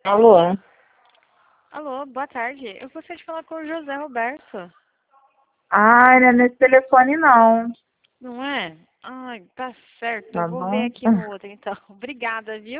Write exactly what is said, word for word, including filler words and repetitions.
Alô? Alô, boa tarde. Eu gostaria de falar com o José Roberto. Ai, não é nesse telefone não. Não é? Ai, tá certo. Eu Tá vou ver bom? aqui no outro, então. Obrigada, viu?